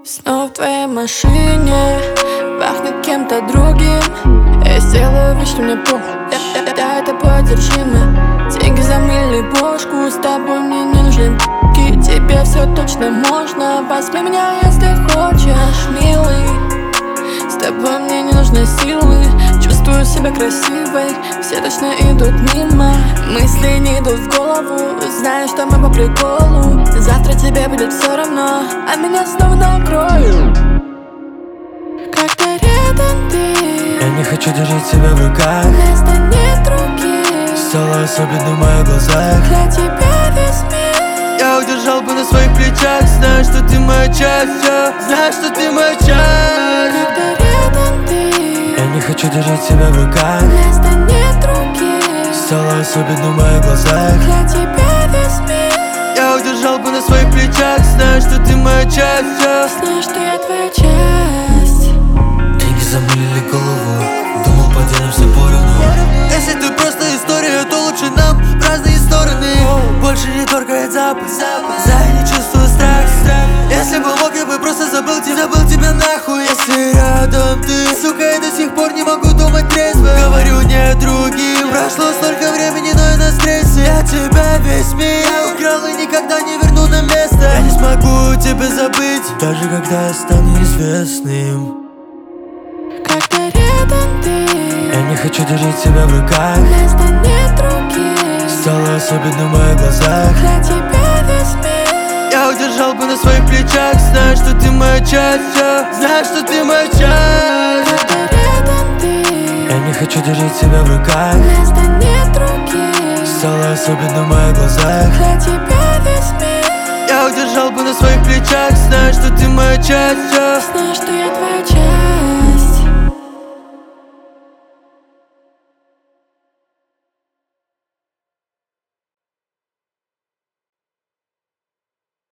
Снова в твоей машине пахнет кем-то другим. Я сделаю вид, что мне похуй, да это подержимо. Деньги замыли бошку, с тобой мне не нужны п***ки. Тебе все точно можно, возьми меня, если хочешь, милый. С тобой мне не нужны силы, чувствую себя красивой. Все точно идут мимо, мысли не идут в голову. Знаю, что мы по приколу, завтра тебе будет все равно, а меня снова накроют. Когда рядом ты, я не хочу держать себя в руках. места нет других, Стало особенно в моих глазах. для тебя весь мир. Я удержал бы на своих плечах. Знаю, что ты моя часть, знаю, что ты моя часть. Когда рядом ты, я не хочу держать себя в руках. места нет других, Стало особенно в моих глазах. для тебя весь мир. Я удержал бы на своих плечах. Знаю, что ты моя часть, Знаю, что я твоя часть. Деньги замылили голову, думал, поделимся поровну. Если ты просто история, то лучше нам в разные стороны. Больше не торкает запах, за я не чувствую страх. Если бы мог, я бы просто забыл тебя нахуй. Если рядом ты, сука, я до сих пор не могу думать трезво. Говорю не другим, прошло столько времени, но я на стрессе. Я тебя весь мир украл и никогда не верну на место. Я не смогу тебя забыть, даже когда я стану известным. Когда рядом ты, Я не хочу держать себя в руках. места нет других, Стало особенно в моих глазах. для тебя весь мир. Я удержал бы на своих плечах. Знаю, что ты моя часть, знаю, что ты моя часть. Когда рядом ты, Я не хочу держать себя в руках. места нет других, Стало особенно в моих глазах. для тебя весь мир. Я удержал бы на своих плечах. Знаю, что ты моя часть, Знаю, что я твоя часть.